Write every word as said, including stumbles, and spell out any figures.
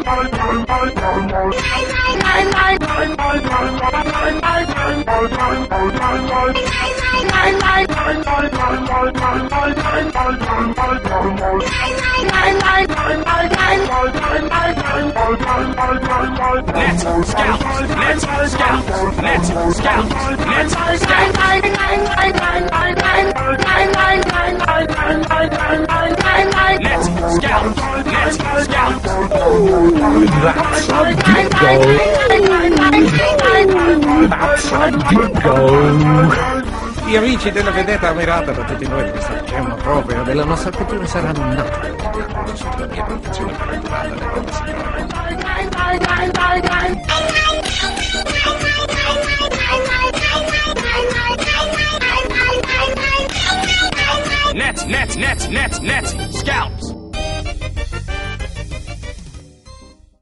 Let's scout, let's scout, let's scout, let's scout. Let's scout, let's scout. That's a good goal. That's a good goal. Gli amici della vedetta ammirata da tutti noi di questa gemma propria della nostra cultura saranno naturalmente applausi sotto la mia protezione parentalata alle proprie signore. Net, net, net, net, net, scout.